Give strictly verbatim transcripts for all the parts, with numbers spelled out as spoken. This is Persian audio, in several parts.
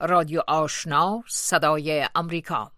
رادیو آشنا صدای امریکا.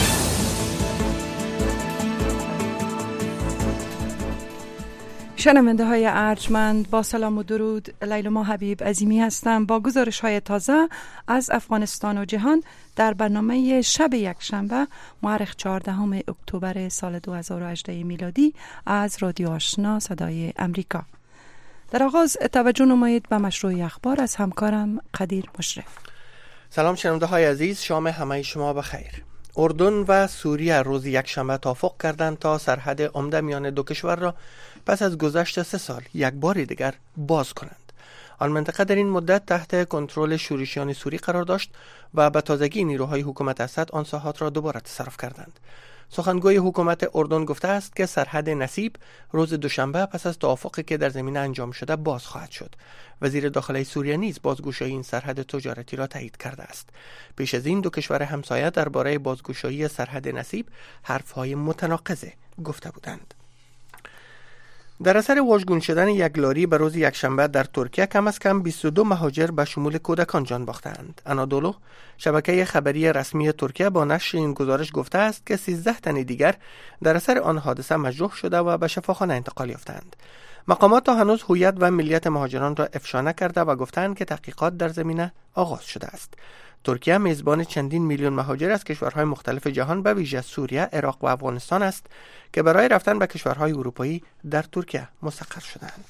شنونده های ارجمند، با سلام و درود، لیلما حبیب عظیمی هستم با گزارش های تازه از افغانستان و جهان در برنامه شب یکشنبه مورخ چهاردهم اکتبر سال دو هزار و هجده میلادی از رادیو آشنا صدای امریکا. در آغاز توجه نمایید به مشروع اخبار از همکارم قدیر مشرف. سلام شنونده های عزیز، شام همه شما بخیر. اردن و سوریه روز یکشنبه توافق کردند تا سرحد عمده میان دو کشور را پس از گذشت سه سال یک بار دیگر باز کنند. آن منطقه در این مدت تحت کنترل شورشیان سوری قرار داشت و به تازگی نیروهای حکومت اسد آن ساحات را دوباره تصرف کردند. سخنگوی حکومت اردن گفته است که سرحد نسیب روز دوشنبه پس از توافقی که در زمینه انجام شده باز خواهد شد. وزیر داخلی سوریه نیز بازگشایی این سرحد تجارتی را تایید کرده است. پیش از این دو کشور همسایه درباره بازگشایی سرحد نسیب حرف‌های متناقض گفته بودند. در اثر واژگون شدن یک لاری به روز یکشنبه در ترکیه کم از کم بیست و دو مهاجر به شمول کودکان جان باختند. انادولو، شبکه خبری رسمی ترکیه، با نشر این گزارش گفته است که سیزده تن دیگر در اثر آن حادثه مجروح شده و به شفاخانه انتقال یافتند. مقامات تا هنوز هویت و ملیت مهاجران را افشا نکرده و گفتند که تحقیقات در زمینه آغاز شده است. ترکیه میزبان چندین میلیون مهاجر از کشورهای مختلف جهان به ویژه سوریه، عراق و افغانستان است که برای رفتن به کشورهای اروپایی در ترکیه مستقر شدند.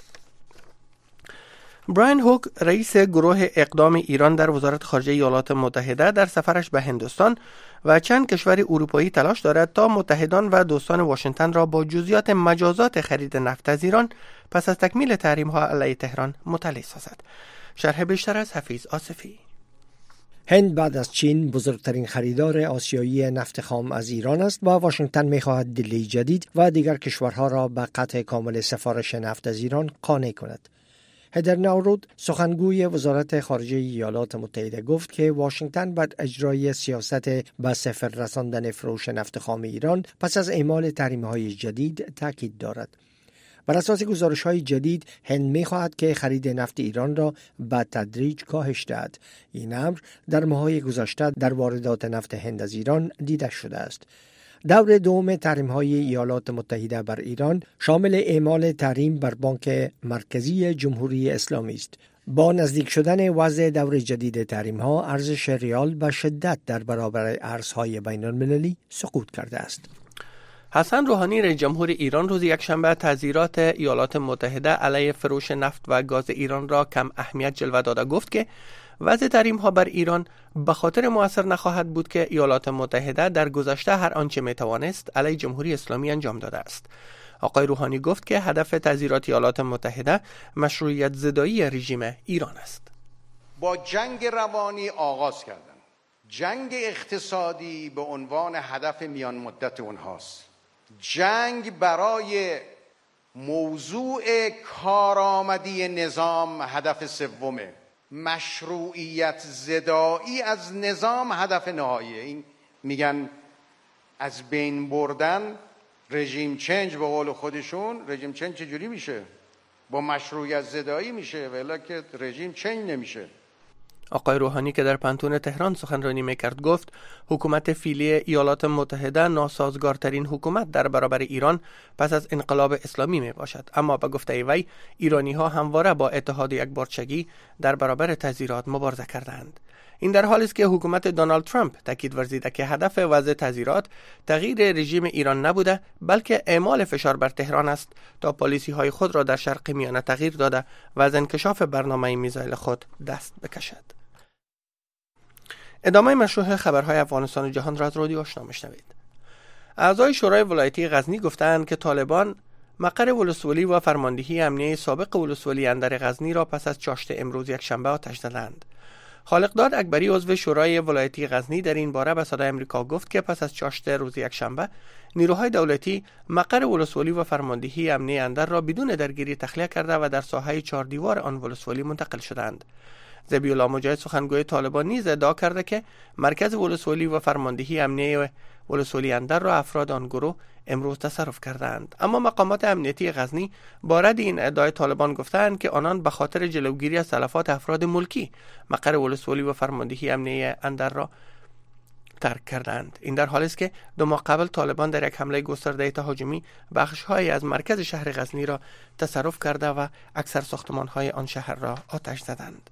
براین هوک، رئیس گروه اقدام ایران در وزارت خارجه ایالات متحده، در سفرش به هندوستان و چند کشور اروپایی تلاش دارد تا متحدان و دوستان واشنگتن را با جزئیات مجازات خرید نفت از ایران پس از تکمیل تحریم‌ها علیه تهران مطلع سازد. شرح بیشتر از حفیظ آصفی. هند بعد از چین بزرگترین خریدار آسیایی نفت خام از ایران است و واشنگتن می‌خواهد دلی جدید و دیگر کشورها را به قطع کامل سفارش نفت از ایران قانع کند. هدر نورود، سخنگوی وزارت خارجه ایالات متحده، گفت که واشنگتن بعد اجرای سیاست به صفر رساندن فروش نفت خام ایران پس از اعمال تحریم‌های جدید تاکید دارد. بر اساس گزارش‌های جدید، هند می‌خواهد که خرید نفت ایران را به تدریج کاهش دهد. این امر در ماه‌های گذشته در واردات نفت هند از ایران دیده شده است. دور دوم تحریم‌های ایالات متحده بر ایران شامل اعمال تحریم بر بانک مرکزی جمهوری اسلامی است. با نزدیک شدن وضع دور جدید تحریم‌ها، ارزش ریال به شدت در برابر ارزهای بین‌المللی سقوط کرده است. حسن روحانی، رئیس جمهور ایران، روز یکشنبه تعزیرات ایالات متحده علیه فروش نفت و گاز ایران را کم اهمیت جلوه داده گفت که وضع تحریم‌ها بر ایران به خاطر مؤثر نخواهد بود که ایالات متحده در گذشته هر آنچه میتوانست علیه جمهوری اسلامی انجام داده است. آقای روحانی گفت که هدف تعزیرات ایالات متحده مشروعیت زدایی رژیم ایران است. با جنگ روانی آغاز کردن. جنگ اقتصادی به عنوان هدف میان مدت اونهاست. جنگ برای موضوع کارآمدی نظام هدف سومه. مشروعیت زدایی از نظام هدف نهاییه. این میگن از بین بردن رژیم چنج، به قول خودشون رژیم چنج چجوری میشه؟ با مشروعیت زدایی میشه، ولی که رژیم چنج نمیشه. آقای روحانی که در پنتون تهران سخنرانی میکرد گفت حکومت فعلی ایالات متحده ناسازگارترین حکومت در برابر ایران پس از انقلاب اسلامی می باشد، اما به گفته وی ایرانی ها همواره با اتحاد یکپارچگی در برابر تعزیرات مبارزه کردند. این در حالی است که حکومت دونالد ترامپ تاکید ورزیده که هدف وضع تعزیرات تغییر رژیم ایران نبوده، بلکه اعمال فشار بر تهران است تا پالیسی های خود را در شرق میانه تغییر داده و از انکشاف برنامه میزایل خود دست بکشد. ادامه مشروع خبرهای افغانستان و جهان را از رادیو آشنا میشنوید. اعضای شورای ولایتی غزنی گفتند که طالبان مقر ولسوالی و فرماندهی امنیه سابق ولسوالی اندر غزنی را پس از چاشت امروز یکشنبه آتش زدند. خالقداد اکبری، عضو شورای ولایتی غزنی، در این باره به صدای امریکا گفت که پس از چاشت روز یکشنبه نیروهای دولتی مقر ولسوالی و فرماندهی امنیه اندر را بدون درگیری تخلیه کرده و در ساحه چهار دیوار آن ولسوالی منتقل شدند. ذبیح مجاهد سخنگوی طالبان نیز ادعا کرده که مرکز ولسوالی و فرماندهی امنیه ولسوالی اندر را افراد آن گروه امروز تصرف کردند. اما مقامات امنیتی غزنی با رد این ادعای طالبان گفتند که آنان به خاطر جلوگیری از تلفات افراد ملکی مقر ولسوالی و فرماندهی امنیه اندر را ترک کردند. این در حالی است که دو ماه قبل طالبان در یک حمله گسترده تهاجمی بخش‌هایی از مرکز شهر غزنی را تصرف کرده و اکثر ساختمان‌های آن شهر را آتش زدند.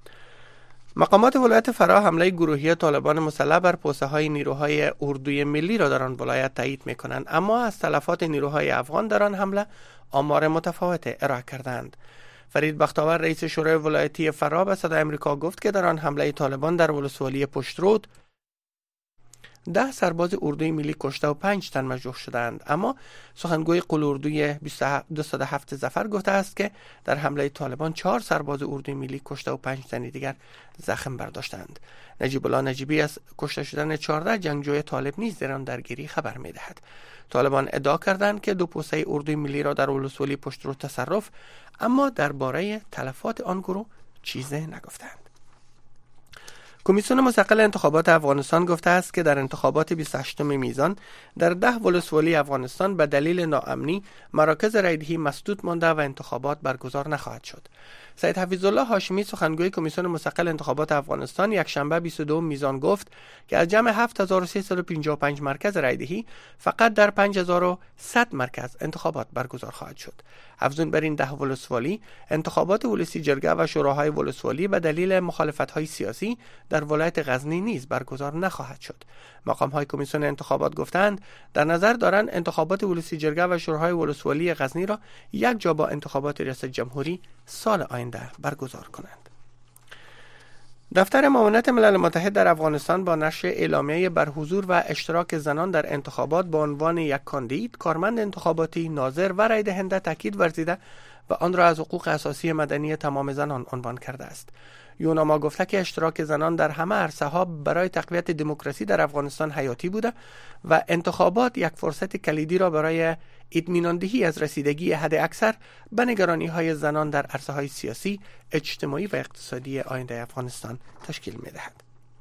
مقامات ولایت فرا حمله گروهی طالبان مسلح بر پوسته‌های نیروهای اردوی ملی را در آن ولایت تایید می‌کنند، اما از تلفات نیروهای افغان در آن حمله آمار متفاوت ارائه کردند. فرید بختاور رئیس شورای ولایتی فرا به صدای آمریکا گفت که در آن حمله طالبان در ولسوالی پشترود ده سرباز اردوی ملی کشته و پنج تن مجروح شدند، اما سخنگوی قول اردوی دویست و هفت ظفر گفته است که در حمله طالبان چهار سرباز اردوی ملی کشته و پنج تن دیگر زخم برداشتند. نجیب الله نجیبی از کشته شدن چهارده جنگجوی طالب نیز در آن درگیری خبر می‌دهد. طالبان ادعا کردند که دو پوسته اردوی ملی را در ولسوالی پشترود تصرف، اما درباره تلفات آن گروه چیزی نگفتند. کمیسیون مستقل انتخابات افغانستان گفته است که در انتخابات بیست و هشتم میزان در ده ولسوالی افغانستان به دلیل ناامنی مراکز رایدهی مسدود مانده و انتخابات برگزار نخواهد شد. سید حفیظالله هاشمی سخنگوی کمیسیون مستقل انتخابات افغانستان یک شنبه بیست و دوم میزان گفت که از جمع هفت هزار و سیصد و پنجاه و پنج مرکز رایدهی فقط در پنج هزار و صد مرکز انتخابات برگزار خواهد شد. افزون بر این ده ولسوالی انتخابات ولسی جرگه و شوراهای ولسوالی به دلیل مخالفت‌های سیاسی در ولایت غزنی نیز برگزار نخواهد شد. مقام‌های کمیسیون انتخابات گفتند در نظر دارند انتخابات ولسی جرگه و شوراهای ولسوالی غزنی را یک جا با انتخابات ریاست جمهوری سال آینده برگزار کنند. دفتر معاونت ملل متحد در افغانستان با نشر اعلامیه بر حضور و اشتراک زنان در انتخابات با عنوان یک کاندید، کارمند انتخاباتی، ناظر و رای دهنده تاکید ورزیده و آن را از حقوق اساسی مدنی تمام زنان عنوان کرده است. یوناما گفته که اشتراک زنان در همه عرصه‌ها برای تقویت دموکراسی در افغانستان حیاتی بوده و انتخابات یک فرصت کلیدی را برای اطمیناندهی از رسیدگی حد اکثر به نگرانی‌های زنان در عرصه‌های سیاسی، اجتماعی و اقتصادی آینده افغانستان تشکیل می‌دهد.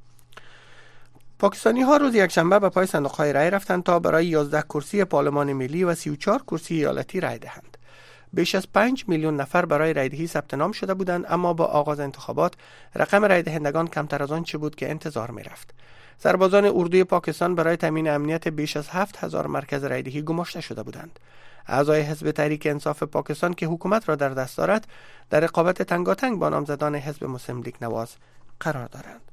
پاکستانی ها روز یکشنبه به پای صندوق‌های رای رفتند تا برای یازده کرسی پارلمان ملی و سی و چهار کرسی ایالتی رای دهند. بیش از پنج میلیون نفر برای رایدهی ثبت نام شده بودند، اما با آغاز انتخابات رقم رای دهندگان کمتر از آن چه بود که انتظار می رفت. سربازان اردوی پاکستان برای تامین امنیت بیش از هفت هزار مرکز رایدهی گماشته شده بودند. اعضای حزب تحریک انصاف پاکستان که حکومت را در دست دارد در رقابت تنگاتنگ با نامزدان حزب مسلم لیگ نواز قرار دارند.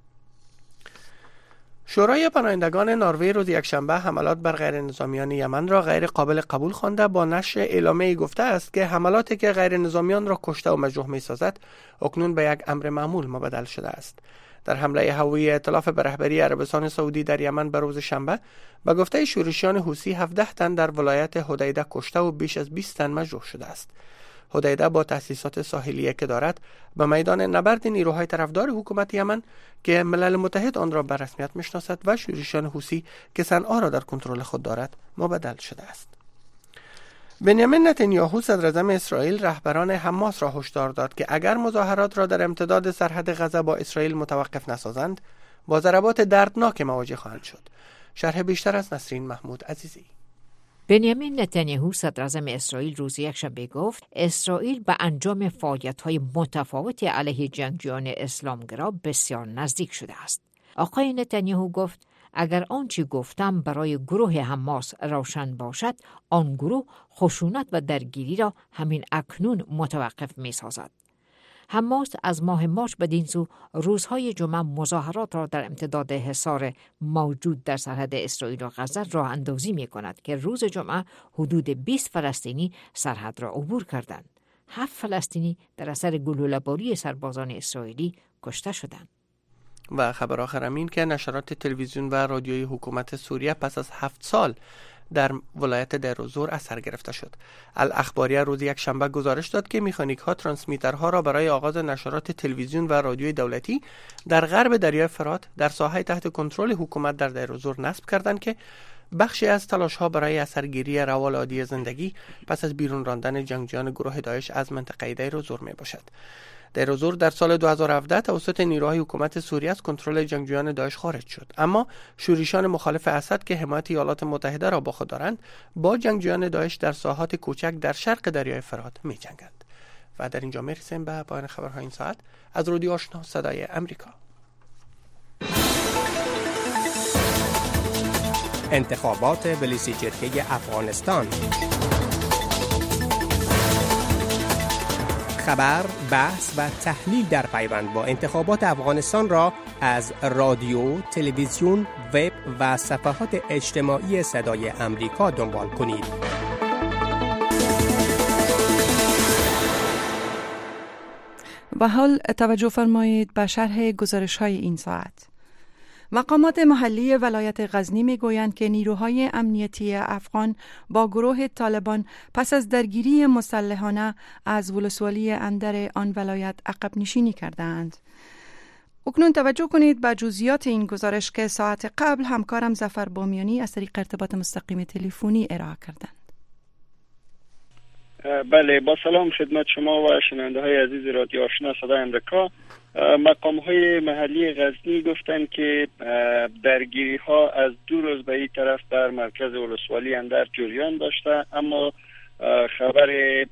شورای پناهندگان نروژ روز یکشنبه حملات بر غیر نظامیان یمن را غیر قابل قبول خوانده با نشر اعلامیه‌ای گفته است که حملاتی که غیر نظامیان را کشته و مجروح می‌سازد اکنون به یک امر معمول مبدل شده است. در حمله هوایی ائتلاف به رهبری عربستان سعودی در یمن به روز شنبه به گفته شورشیان حوثی هفده تن در ولایت حدیده کشته و بیش از بیست تن مجروح شده است. حدیده با تأسیسات ساحلیه که دارد به میدان نبرد نیروهای طرفدار حکومت یمن که ملل متحد آن را به رسمیت میشناسد و شورشیان حوثی که صنعا را در کنترل خود دارد مبدل شده است. بنیامین نتانیاهو صدراعظم اسرائیل رهبران حماس را هشدار داد که اگر مظاهرات را در امتداد سرحد غزه با اسرائیل متوقف نسازند با ضربات دردناک مواجه خواهند شد. شرح بیشتر از نسرین محمود عزیزی. بنیامین نتانیاهو صدراعظم اسرائیل روز یکشنبه گفت اسرائیل به انجام فعالیت‌های متفاوتی علیه جنگجویان اسلامگرا بسیار نزدیک شده است. آقای نتانیاهو گفت اگر آنچه گفتم برای گروه حماس روشن باشد، آن گروه خشونت و درگیری را همین اکنون متوقف می‌سازد. حماس از ماه مارس بدین سو روزهای جمعه مظاهرات را در امتداد حصار موجود در سرحد اسرائیل و غزه راه اندازی می کند که روز جمعه حدود بیست فلسطینی سرحد را عبور کردند. هفت فلسطینی در اثر گلوله‌باری سربازان اسرائیلی کشته شدند. و خبر آخر این که نشرات تلویزیون و رادیوی حکومت سوریه پس از هفت سال در ولایت دیر الزور اثر گرفته شد. الاخباریه روز یک شنبه گزارش داد که میخانیک ها ترانسمیترها را برای آغاز نشرات تلویزیون و رادیوی دولتی در غرب دریای فرات در ساحه تحت کنترل حکومت در دیر الزور نصب کردند که بخشی از تلاش ها برای اثرگیری روال عادی زندگی پس از بیرون راندن جنگجویان گروه داعش از منطقه دیر الزور می باشد. دیر الزور در سال دو هزار و هفده توسط نیروهای حکومت سوریه از کنترل جنگجویان داعش خارج شد، اما شورشیان مخالف اسد که حمایت ایالات متحده را با خود دارند با جنگجویان داعش در ساحات کوچک در شرق دریای فرات می‌جنگند. و در اینجا میرسیم به پایان خبرهای این ساعت از رادیو آشنا صدای امریکا. انتخابات بلیسیجرگه افغانستان. خبر، بحث و تحلیل در پیوند با انتخابات افغانستان را از رادیو، تلویزیون، وب و صفحات اجتماعی صدای امریکا دنبال کنید. و حال توجه فرمایید به شرح گزارش‌های این ساعت. مقامات محلی ولایت غزنی می گویند که نیروهای امنیتی افغان با گروه طالبان پس از درگیری مسلحانه از ولسوالی اندر آن ولایت عقب نشینی کردند. اکنون توجه کنید به جزئیات این گزارش که ساعت قبل همکارم ظفر بامیانی از طریق ارتباط مستقیم تلفنی ارائه کردند. بله، با سلام خدمت شما و شنونده های عزیز رادیو آشنا صدای امریکا. مقام های محلی غزنی گفتند که درگیری ها از دو روز به این طرف در مرکز ولسوالی اندر جریان داشته، اما خبر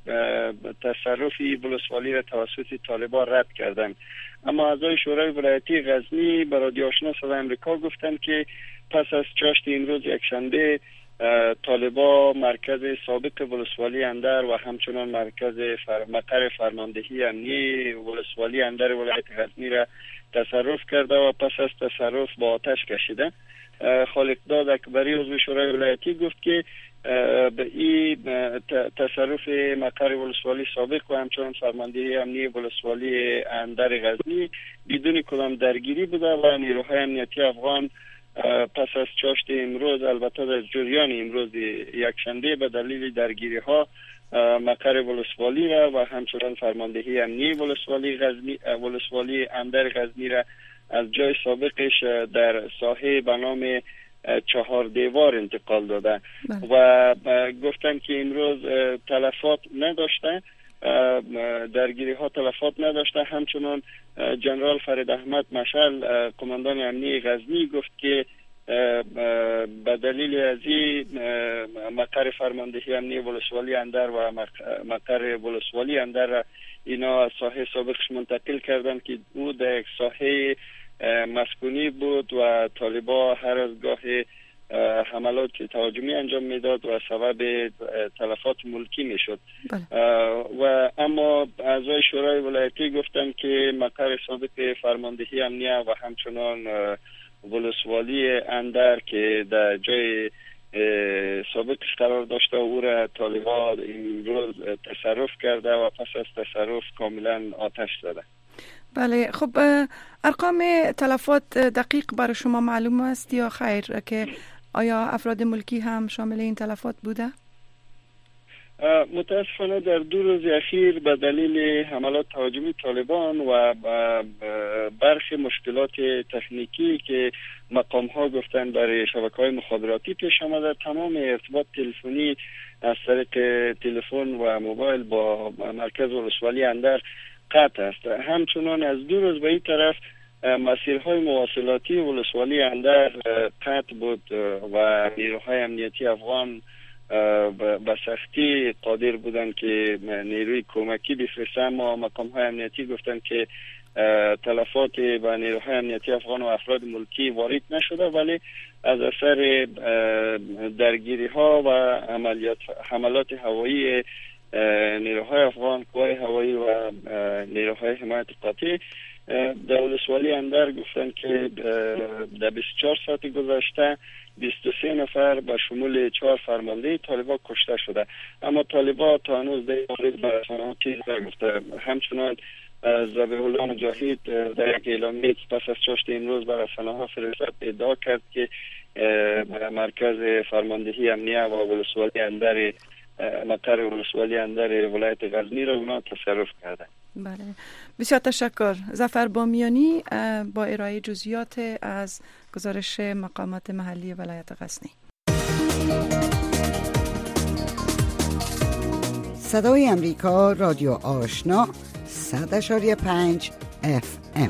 تصرفی ولسوالی را توسط طالبان رد کردند. اما اعضای شورای ولایتی غزنی به رادیو آشنا صدای امریکا گفتند که پس از چاشت این روز یکشنبه طالبا مرکز سابق ولسوالی اندر و همچنان مرکز فر... مقر فرماندهی امنی ولسوالی اندر ولایت غزنی را تصرف کرده و پس از تصرف با آتش کشیده. خالقداد اکبری عضو شورای ولایتی گفت که به این تصرف مقر ولسوالی سابق و همچنان فرماندهی امنی ولسوالی اندر غزنی بدون کدام درگیری بوده و نیروهای امنیتی افغان پس از چاشت امروز، البته در جریان امروز یکشنبه، به دلیل درگیری ها مقر ولسوالی را و همچنان فرماندهی امنی ولسوالی غزنی ولسوالی اندر غزنی را از جای سابقش در ساحه به نام چهار دیوار انتقال داده و گفتن که امروز تلفات نداشته، درگیری ها تلفات نداشته. همچنان جنرال فرید احمد مشعل قماندان امنی غزنی گفت که به دلیل از این مقر فرماندهی امنی ولسوالی اندر و مقر ولسوالی اندر اینا از ساحه سابقش منتقل کردن که او در یک ساحه مسکونی بود و طالبا هر از گاه حملات تهاجمی انجام میداد و سبب تلفات ملکی میشد. و اما اعضای شورای ولایتی گفتن که مقر سابق فرماندهی امنیه و همچنان ولسوالی اندر که در جای سابقش قرار داشته او را طالبان امروز تصرف کرده و پس از تصرف کاملا آتش زده. بله، خب ارقام تلفات دقیق برای شما معلوم است یا خیر؟ که آیا افراد ملکی هم شامل این تلفات بوده؟ متاسفانه در دو روز اخیر به دلیل حملات تهاجمی طالبان و برخی مشکلات تکنیکی که مقام ها گفتن برای شبکه های مخابراتی پیش آمده، تمام ارتباط تلفنی از طریق تلفن و موبایل با مرکز ولسوالی اندر قطع است. همچنان از دو روز به این طرف مسیرهای مواصلاتی ولسوالی اندر قطع بود و نیروهای امنیتی افغان به سختی قادر بودند که نیروی کمکی بفرستند، اما مقام های امنیتی گفتند که تلفات به نیروهای امنیتی افغان و افراد ملکی وارد نشده، ولی از اثر درگیری ها و عملیات حملات هوایی نیروهای افغان، قوای هوایی و نیروهای حمایت قاطع در ولسوالی اندر گفتن که در بیست و چهار ساعت گذشته بیست و سه نفر به شمول چهار فرمانده طالبان کشته شده. اما طالبان تا هنوز در مورد به رسانه‌ها چیزی نگفته. همچنان ذبیح الله مجاهد در یک اعلامیه پس از چاشت امروز به رسانه‌ها فرستاد ادعا کرد که مرکز فرماندهی امنیه و ولسوالی اندر مقر ولسوالی اندر ولایت غزنی را اونا تصرف کردن. بله، بسیار تشکر. ظفر بامیانی با ارائه جزئیات از گزارش مقامات محلی ولایت غزنی. صدای امریکا رادیو آشنا صد اشاری پنج اف ام.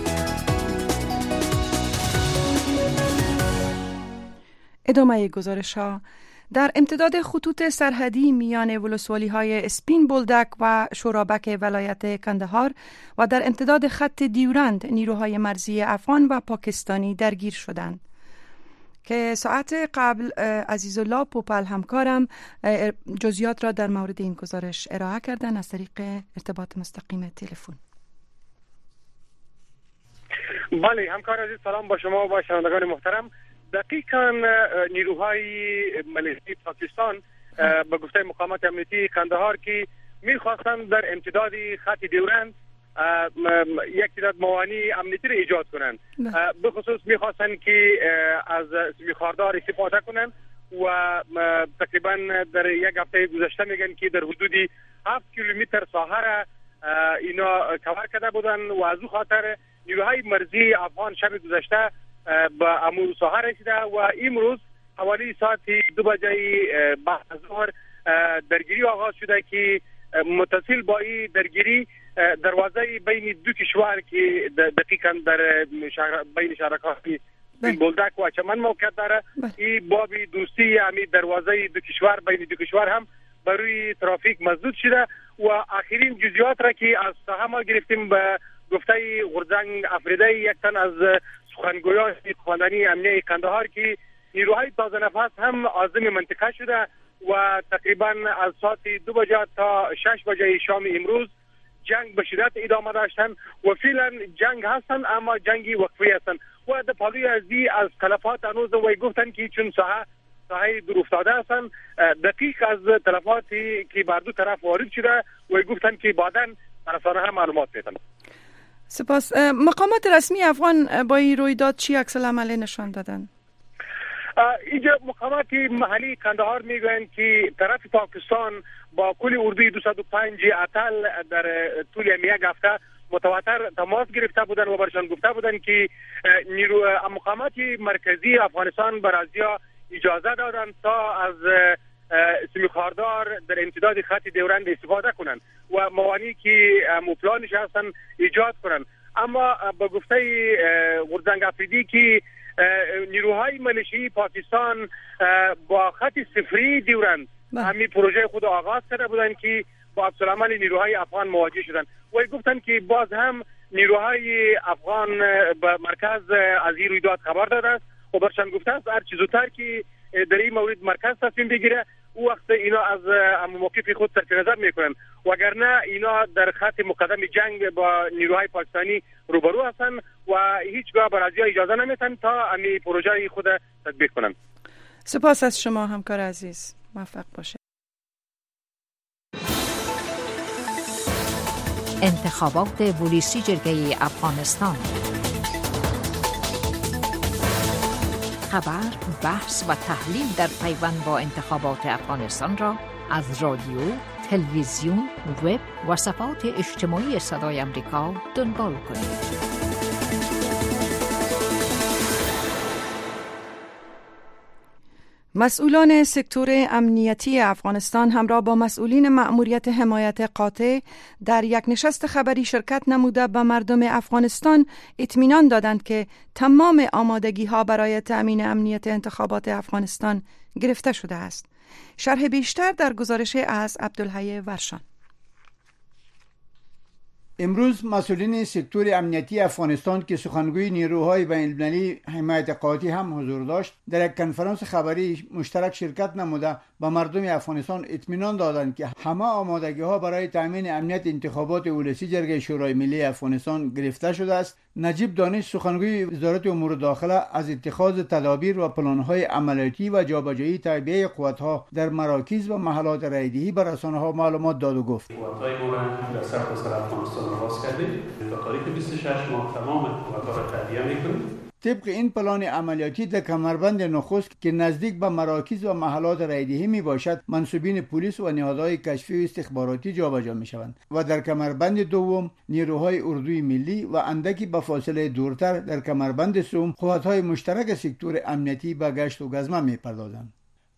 ادامه گزارش ها. در امتداد خطوط سرحدی میان ولسوالی های اسپین بولدک و شورابک ولایت کندهار و در امتداد خط دیورند نیروهای مرزی افغان و پاکستانی درگیر شدند که ساعت قبل عزیزالله پوپل همکارم جزئیات را در مورد این گزارش ارائه کردن از طریق ارتباط مستقیم تلفن. بله همکار عزیز، سلام با شما و با شنوندگان محترم. دقیقاً نیروهای ملیشی پاکستان به گفته مقامات امنیتی کندهار که میخواستند در امتداد خط دیورند یک تعداد موانع امنیتی را ایجاد کنند، به خصوص میخواستند که از سمیخاردار استفاده کنند و تقریبا در یک هفته گذشته میگن که در حدود هفت کیلومتر ساحه را اینا کور کرده بودن و از او خاطر نیروهای مرزی افغان شب گذشته به امور ساحه رسیده و امروز حوالی ساعت دو بجه بعد از ظهر درگیری آغاز شده که متصل با این درگیری دروازه بین دو کشور که دقیقاً در شهر بین شهرهای بولدک و چمن موقعیت داره، این باب دوستی یعنی دروازه دو کشور بین دو کشور هم برای ترافیک مسدود شده و آخرین جزئیات را که از ساحه ما گرفتیم به گفته غورځنګ افریدی یک تن از سخنگویان خواندنی امنیه کندهار که نیروهای تازه نفس هم عازم منطقه شده و تقریبا از ساعت دو بجه تا شش بجه شام امروز جنگ به شدت ادامه داشتن و فعلا جنگ هستن اما جنگی وقفی هستن و در پالوی ازی از تلفات هنوز و گفتن که چون ساحه ساحه دور افتاده هستن دقیق از تلفاتی که بر دو طرف وارد شده و گفتن که بعداً رسانه هم معلومات میدن. سپاس. مقامات رسمی افغان با این رویداد چی عکس العمل نشان دادن؟ اینجا مقامات محلی کندهار میگن که طرف پاکستان با کل اردوی دویست و پنج اتل در طول یک هفته متواتر تماس گرفته بودن و برشان گفته بودن که نیرو مقامات مرکزی افغانستان برازیا اجازه دادن تا از سمیخاردار در امتداد خط دیورند استفاده کنند و موانعی که مپلانش هستن ایجاد کنند. اما به گفته غورځنګ افریدی که نیروهای ملیشی پاکستان با خط صفری دیورند همین پروژه خود آغاز کرده بودند که با عکس‌العمل نیروهای افغان مواجه شدند و گفتند که باز هم نیروهای افغان به مرکز از این رویداد خبر داده است و برشان گفته است هر چه زودتر که در این مورد مرکز تصمیم بگیره او وقت اینا از موقف خود صرف نظر میکنن وگرنه اینا در خط مقدم جنگ با نیروهای پاکستانی روبرو هستن و هیچگاه برازیا اجازه نمیتن تا امی پروژه خود تطبیق کنن. سپاس از شما همکار عزیز، موفق باشه. انتخابات بولیسی جرگه افغانستان. خبر، بحث و تحلیل در پیوند با انتخابات افغانستان را از رادیو، تلویزیون، وب و صفحات اجتماعی صدای امریکا دنبال کنید. مسئولان سکتور امنیتی افغانستان همراه با مسئولین مأموریت حمایت قاطع در یک نشست خبری شرکت نموده به مردم افغانستان اطمینان دادند که تمام آمادگی‌ها برای تأمین امنیت انتخابات افغانستان گرفته شده است. شرح بیشتر در گزارش از عبدالحی ورشان. امروز مسئولین سکتور امنیتی افغانستان که سخنگوی نیروهای بین‌المللی حمایت قاطع هم حضور داشت در یک کنفرانس خبری مشترک شرکت نموده به مردم افغانستان اطمینان دادند که همه آمادگی‌ها برای تأمین امنیت انتخابات ولسی جرگه شورای ملی افغانستان گرفته شده است. نجیب دانش سخنگوی وزارت امور داخله از اتخاذ تدابیر و پلان‌های عملیاتی و جابجایی تعبیه قوت‌ها در مراکز و محلات رایدهی به رسانه‌ها معلومات داد و گفت قوت‌های ما را در سرتاسر افغانستان آغاز کردیم. تا تاریخ بیست و شش ماه تمام قوت‌ها را تعبیه می‌کنیم. طبق این پلان عملیاتی در کمربند نخست که نزدیک به مراکز و محلات رایدهی می باشد منصوبین پلیس و نهادهای کشفی و استخباراتی جابجا می شوند و در کمربند دوم نیروهای اردوی ملی و اندکی به فاصله دورتر در کمربند سوم قوت‌های مشترک سکتور امنیتی به گشت و گزمه می پردازند.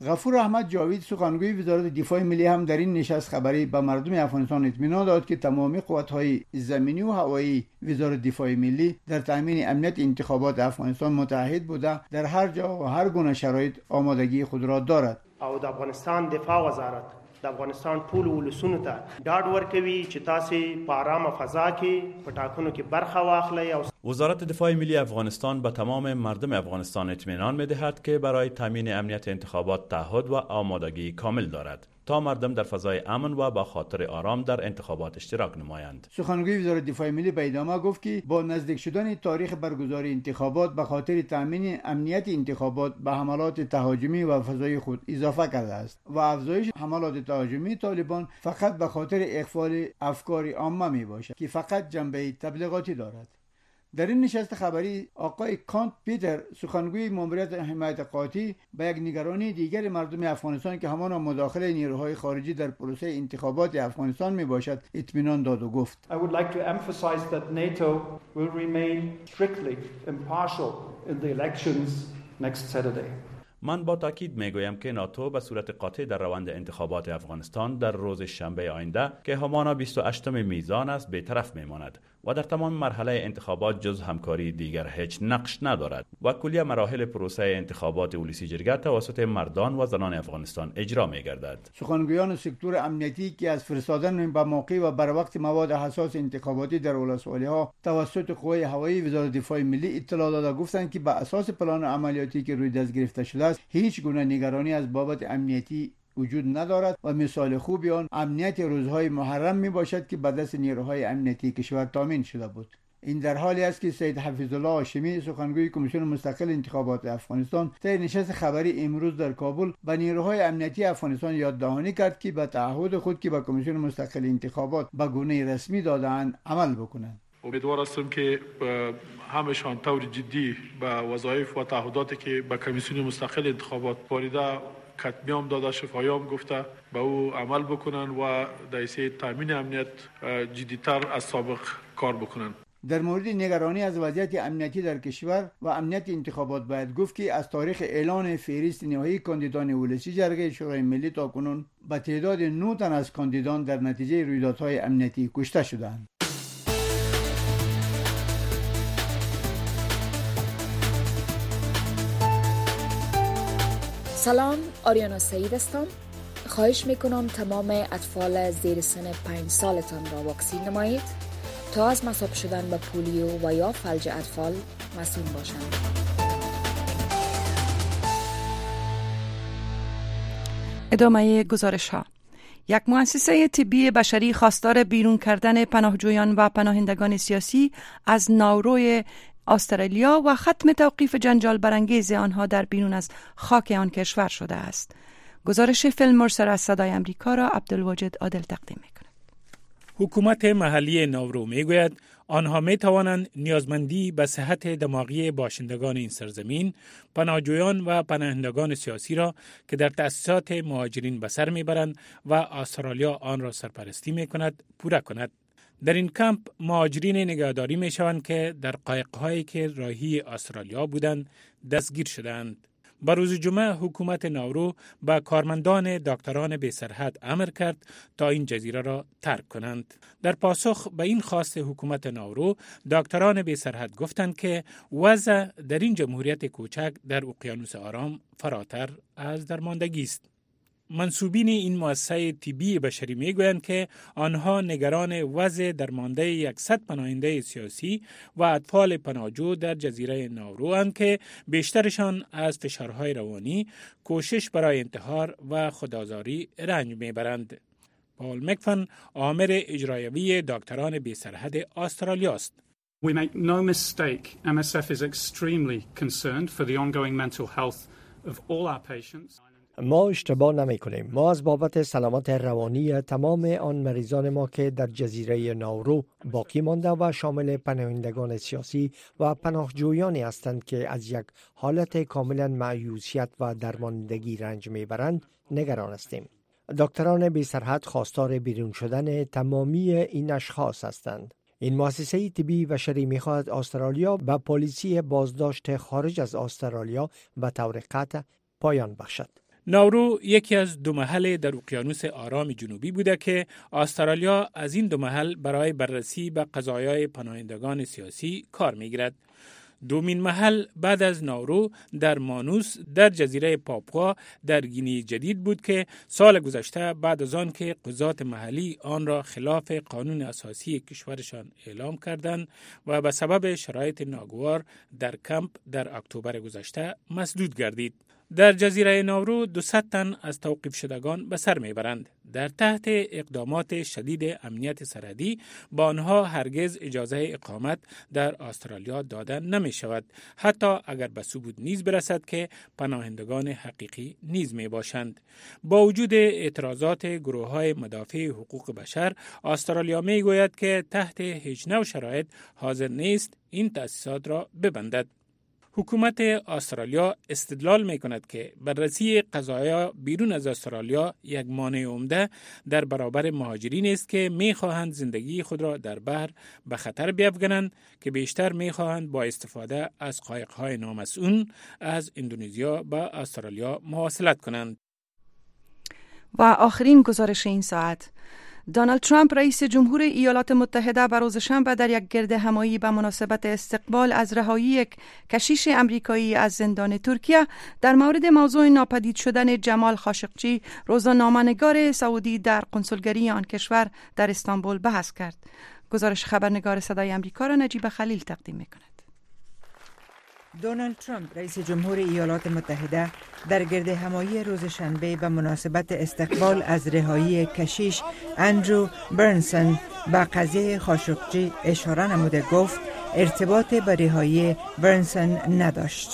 غفور احمد جاوید سخنگوی وزارت دفاع ملی هم در این نشست خبری به مردم افغانستان اطمینان داد که تمامی قوت‌های زمینی و هوایی وزارت دفاع ملی در تامین امنیت انتخابات افغانستان متحد بوده در هر جا و هر گونه شرایط آمادگی خود را دارد. او د افغانستان دفاع وزارت د افغانستان ټول ولسونو ته ډاډ ورکوي چې تاسو په آرامه فضا کې په ټاکنو کې برخه واخلئ. وزارت دفاع ملی افغانستان به تمام مردم افغانستان اطمینان می‌دهد که برای تامین امنیت انتخابات تعهد و آمادگی کامل دارد تا مردم در فضای امن و با خاطر آرام در انتخابات اشتراک نمایند. سخنگوی وزارت دفاع ملی به ادامه گفت که با نزدیک شدن تاریخ برگزاری انتخابات به خاطر تامین امنیت انتخابات به حملات تهاجمی و فضای خود اضافه کرده است و افزایش حملات تهاجمی طالبان فقط به خاطر اغفال افکار عامه می باشد که فقط جنبه تبلیغاتی دارد. در این نشست خبری آقای کانت پیتر سخنگوی ماموریت حمایت قاطی به یک نگرانی دیگر مردم افغانستان که همان مداخله نیروهای خارجی در پروسه انتخابات افغانستان می باشد اطمینان داد و گفت I would like to emphasize that NATO will remain strictly impartial in the elections next Saturday. من با تاکید میگویم که ناتو به صورت قاطع در روند انتخابات افغانستان در روز شنبه آینده که همان بیست و هشتم میزان است بی‌طرف میماند و در تمام مرحله انتخابات جز همکاری دیگر هیچ نقش ندارد و کلیه مراحل پروسه انتخابات ولسی جرگه توسط مردان و زنان افغانستان اجرا می‌گردد. سخنگویان سکتور امنیتی که از فرستادن به موقع و بر وقت مواد حساس انتخاباتی در ولسوالی‌ها توسط قوای هوایی وزارت دفاع ملی اطلاع داده گفتند که بر اساس پلان عملیاتی که روی دست گرفته شده است هیچ گونه نگرانی از بابت امنیتی وجود ندارد و مثال خوبی آن امنیت روزهای محرم می باشد که به دست نیروهای امنیتی کشور تامین شده بود. این در حالی است که سید حفیظ الله هاشمی سخنگوی کمیسیون مستقل انتخابات افغانستان در نشست خبری امروز در کابل به نیروهای امنیتی افغانستان یاددهانی کرد که به تعهد خود که به کمیسیون مستقل انتخابات به گونه رسمی داده‌اند عمل بکنند. امیدوار هستم که همشان طور جدی به وظایف و تعهداتی که به کمیسیون مستقل انتخابات واریده کتمیام داده شفایام گفته به او عمل بکنن و در حیث تامین امنیت جدیتر از سابق کار بکنن. در مورد نگرانی از وضعیت امنیتی در کشور و امنیت انتخابات باید گفت که از تاریخ اعلان فهرست نهایی کاندیدان ولسی جرگه شورای ملی تا کنون به تعداد نه تن از کاندیدان در نتیجه رویدادهای امنیتی کشته شدند. سلام، آریانا سعید هستم. خواهش میکنم تمام اطفال زیر سن پنج سالتان را واکسین نمایید تا از مصاب شدن به پولیو و یا فلج اطفال مسئول باشند. ادامه گزارش ها. یک مؤسسه طبی بشری خواستار بیرون کردن پناهجویان و پناهندگان سیاسی از ناوروی استرالیا و ختم توقیف جنجال برانگیز آنها در بیرون از خاک آن کشور شده است. گزارش فیلم مرسل از صدای امریکا را عبدالواجد عادل تقدیم می‌کند. حکومت محلی ناورو میگوید آنها می توانند نیازمندی به صحت دماغی باشندگان این سرزمین، پناهجویان و پناهندگان سیاسی را که در تأسیسات مهاجرین به سر میبرند و استرالیا آن را سرپرستی میکند پوره کند. در این کمپ مهاجرین نگهداری می شوند که در قایق‌هایی که راهی استرالیا بودند دستگیر شدند. بر روز جمعه حکومت ناورو به کارمندان دکتران بی سرحد امر کرد تا این جزیره را ترک کنند. در پاسخ به این خواست حکومت ناورو، دکتران بی سرحد گفتند که وضع در این جمهوریت کوچک در اقیانوس آرام فراتر از درماندگی است. منسوبین این مؤسسه طبی بشری میگویند که آنها نگران وضع درمانده صد پناهنده سیاسی و اطفال پناهجو در جزیره ناورو اند که بیشترشان از فشارهای روانی، کوشش برای انتحار و خودآزاری رنج میبرند. پال مکفن عامر اجرایوی دکتران بی سرحد استرالیا است. We make no mistake, M S F is extremely concerned for the ongoing mental health of all our patients. ما اشتباه نمی کنیم. ما از بابت سلامت روانی تمام آن مریضان ما که در جزیره ناورو باقی مانده و شامل پناهندگان سیاسی و پناهجویانی هستند که از یک حالت کاملا مایوسیت و درماندگی رنج میبرند نگران هستیم. دکتران بی سرحد خواستار بیرون شدن تمامی این اشخاص هستند. این مؤسسه طبی بشری می‌خواهد استرالیا به پالیسی بازداشت خارج از استرالیا به طور قطع پایان بخشد. ناورو یکی از دو محل در اقیانوس آرام جنوبی بوده که استرالیا از این دو محل برای بررسی به قضایای پناهندگان سیاسی کار می‌گیرد. دومین محل بعد از ناورو در مانوس در جزیره پاپوا در گینی جدید بود که سال گذشته بعد از آن که قضات محلی آن را خلاف قانون اساسی کشورشان اعلام کردند و به سبب شرایط ناگوار در کمپ در اکتبر گذشته مسدود گردید. در جزیره ناورو دویست تن از توقیف شدگان به سر میبرند. در تحت اقدامات شدید امنیت سرحدی با آنها هرگز اجازه اقامت در استرالیا داده نمی شود، حتی اگر به ثبوت نیز برسد که پناهندگان حقیقی نیز می باشند. با وجود اعتراضات گروه های مدافع حقوق بشر، استرالیا می گوید که تحت هیچ نوع شرایط حاضر نیست این تأسیسات را ببندد. حکومت استرالیا استدلال می کند که بررسی قضایا بیرون از استرالیا یک مانع عمده در برابر مهاجرین است که می خواهند زندگی خود را در بحر به خطر بیفکنند که بیشتر می خواهند با استفاده از قایق‌های نامسئول از اندونزیا به استرالیا مواصلت کنند. و آخرین گزارش این ساعت: دونالد ترامپ رئیس جمهور ایالات متحده به روز شنبه در یک گرد همایی به مناسبت استقبال از رهایی یک کشیش امریکایی از زندان ترکیه در مورد موضوع ناپدید شدن جمال خاشقجی، روزنامه‌نگار سعودی در قنصلگری آن کشور در استانبول بحث کرد. گزارش خبرنگار صدای امریکا را نجیب خلیل تقدیم می‌کند. دونالد ترامپ رئیس جمهور ایالات متحده در گرد همایی روز شنبه به مناسبت استقبال از رهایی کشیش اندرو برنسون به قضیه خاشقجی اشاره نموده گفت ارتباط با رهایی برنسون نداشت.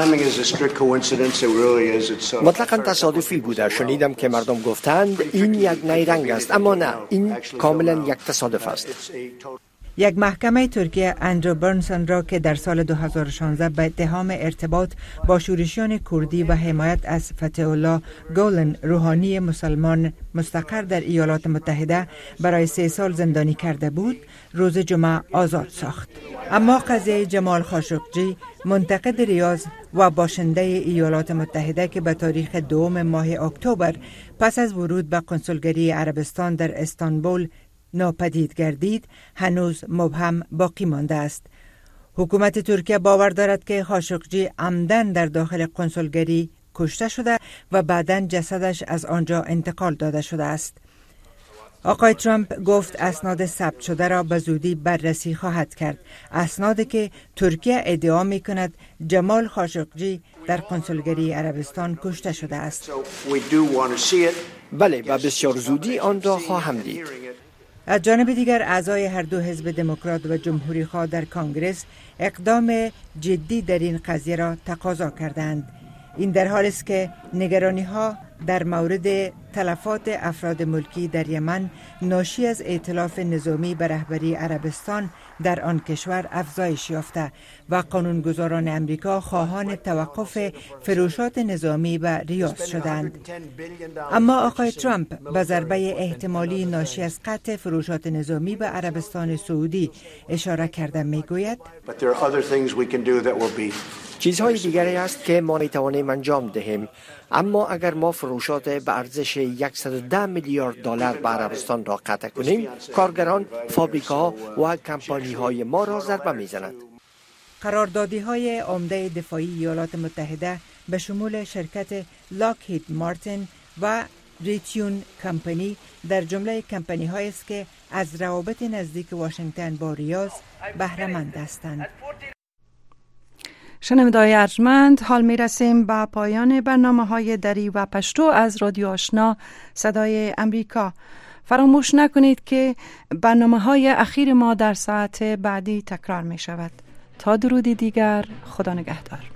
مطلقاً تصادفی بوده. شنیدم که مردم گفتند این یک نیرنگ است، اما نه، این کاملا یک تصادف است. یک محکمه ترکیه اندرو برنسون را که در سال دو هزار و شانزده به اتهام ارتباط با شورشیان کردی و حمایت از فتح الله گولن، روحانی مسلمان مستقر در ایالات متحده، برای سه سال زندانی کرده بود، روز جمعه آزاد ساخت. اما قضیه جمال خاشقجی، منتقد ریاض و باشنده ایالات متحده که به تاریخ دوم ماه اکتبر پس از ورود به قنصلگری عربستان در استانبول ناپدید گردید، هنوز مبهم باقی مانده است. حکومت ترکیه باور دارد که خاشقجی عمدن در داخل قنصلگری کشته شده و بعداً جسدش از آنجا انتقال داده شده است. آقای ترامپ گفت اسناد ثبت شده را به زودی بررسی خواهد کرد. اسنادی که ترکیه ادعا می کند جمال خاشقجی در قنصلگری عربستان کشته شده است. بله، و بسیار زودی آن را خواهم دید. از جانب دیگر اعضای هر دو حزب دموکرات و جمهوری خواه در کنگره اقدام جدی در این قضیه را تقاضا کردند. این در حالی است که نگرانی ها در مورد تلفات افراد ملکی در یمن ناشی از ائتلاف نظامی به رهبری عربستان در آن کشور افزایش یافته و قانونگذاران امریکا خواهان توقف فروشات نظامی به ریاض شدند. اما آقای ترامپ به ضربه احتمالی ناشی از قطع فروشات نظامی به عربستان سعودی اشاره کرده میگوید چیزهای دیگری است که ما میتوانیم انجام دهیم، اما اگر ما فروشات به ارزش صد و ده میلیارد دلار به عربستان را قطع کنیم، کارگران، فابریکاها و کمپانی های ما را ضربه میزند. قراردادی های عمده دفاعی ایالات متحده به شمول شرکت لاکهید مارتین و ریتیون کمپانی در جمله کمپانی هایی است که از روابط نزدیک واشنگتن با ریاض بهره مند هستند. شنونده‌های ارجمند، حال می رسیم به پایان برنامه های دری و پشتو از رادیو آشنا صدای امریکا. فراموش نکنید که برنامه های اخیر ما در ساعت بعدی تکرار می شود. تا درودی دیگر، خدا نگهدار.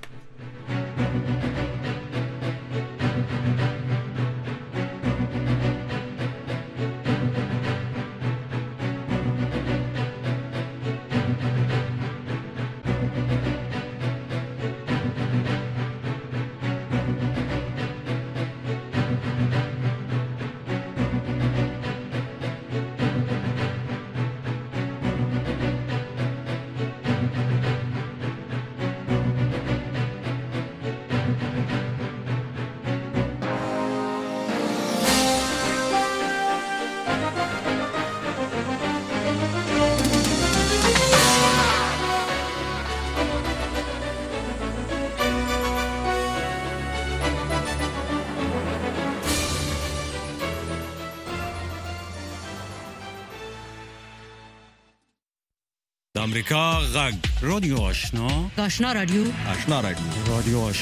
آمریکا غږ رادیو آشنا آشنا رادیو آشنا رادیو رادیو